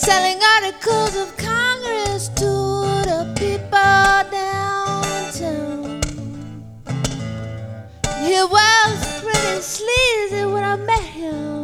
selling articles of Congress to the people downtown. He was pretty sleazy when I met him.